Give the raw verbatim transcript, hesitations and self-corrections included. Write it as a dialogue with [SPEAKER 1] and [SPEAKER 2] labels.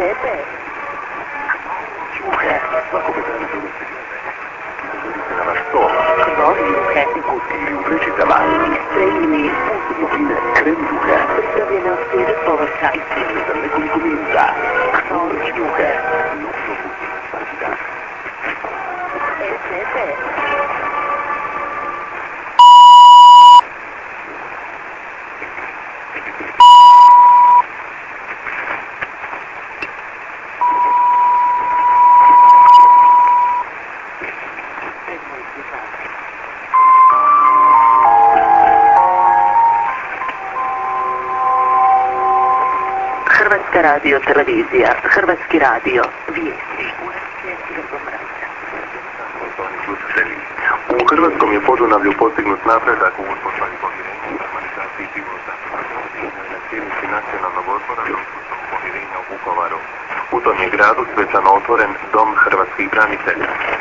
[SPEAKER 1] Pepe.
[SPEAKER 2] Juhe, svakoga dana donosi se na vaš stol.
[SPEAKER 1] Kvori juhe.
[SPEAKER 2] U kutki ili u vrećicama.
[SPEAKER 1] Sve ili
[SPEAKER 2] Posebno fine krem juhe.
[SPEAKER 1] pripravljene od svježeg povrća.
[SPEAKER 2] Ispravne za nekoliko minuta.
[SPEAKER 1] Kvori juhe.
[SPEAKER 2] Mnogo puti svaki dan.
[SPEAKER 1] E, Pepe. Hrvatska radio televizija, Hrvatski radio, vijesti, uredske Grgomraza.
[SPEAKER 2] Poštovani slušatelji, u Hrvatskom je Podunavlju postignut napredak u uspostavi povjerenja i normalizaciji života. Na sjednici nacionalnog odbora za uspostavu povjerenja u Vukovaru. U tom je gradu svečano otvoren Dom hrvatskih branitelja.